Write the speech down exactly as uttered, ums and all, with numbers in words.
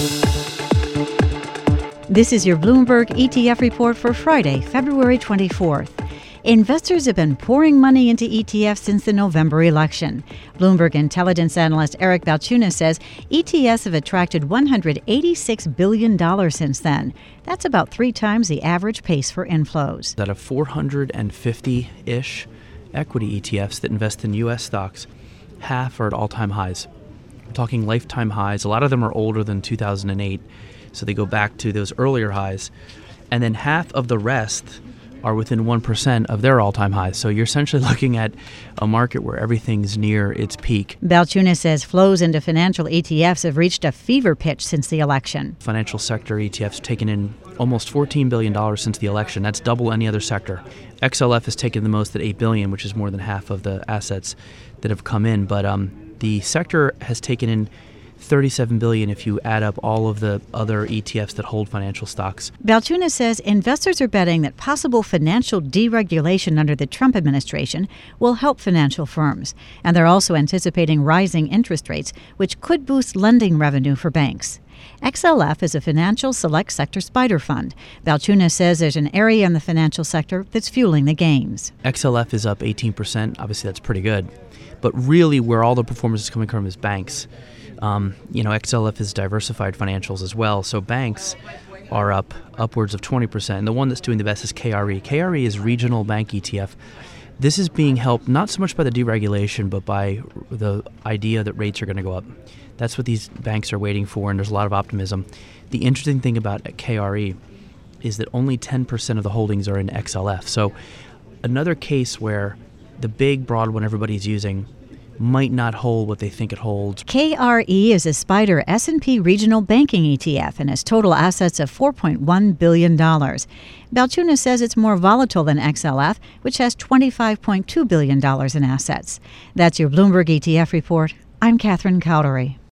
This is your Bloomberg E T F report for Friday, February twenty-fourth. Investors have been pouring money into E T Fs since the November election. Bloomberg intelligence analyst Eric Balchunas says E T Fs have attracted one hundred eighty-six billion dollars since then. That's about three times the average pace for inflows. Out of four hundred fifty-ish equity E T Fs that invest in U S stocks, half are at all-time highs. We're talking lifetime highs. A lot of them are older than two thousand eight, so they go back to those earlier highs. And then half of the rest are within one percent of their all-time highs. So you're essentially looking at a market where everything's near its peak. Balchunas says flows into financial E T Fs have reached a fever pitch since the election. Financial sector E T Fs have taken in almost fourteen billion dollars since the election. That's double any other sector. X L F has taken the most at eight billion dollars, which is more than half of the assets that have come in. But um, the sector has taken in thirty-seven billion dollars if you add up all of the other E T Fs that hold financial stocks. Balchunas says investors are betting that possible financial deregulation under the Trump administration will help financial firms. And they're also anticipating rising interest rates, which could boost lending revenue for banks. X L F is a financial select sector spider fund. Balchunas says there's an area in the financial sector that's fueling the gains. X L F is up eighteen percent. Obviously, that's pretty good. But really, where all the performance is coming from is banks. Um, you know, X L F is diversified financials as well. So banks are up upwards of twenty percent. And the one that's doing the best is K R E. K R E is regional bank E T F. This is being helped not so much by the deregulation, but by the idea that rates are going to go up. That's what these banks are waiting for, and there's a lot of optimism. The interesting thing about K R E is that only ten percent of the holdings are in X L F. So another case where the big, broad one everybody's using might not hold what they think it holds. K R E is a spider S and P regional banking E T F and has total assets of four point one billion dollars. Balchunas says it's more volatile than X L F, which has twenty-five point two billion dollars in assets. That's your Bloomberg E T F report. I'm Catherine Cowdery.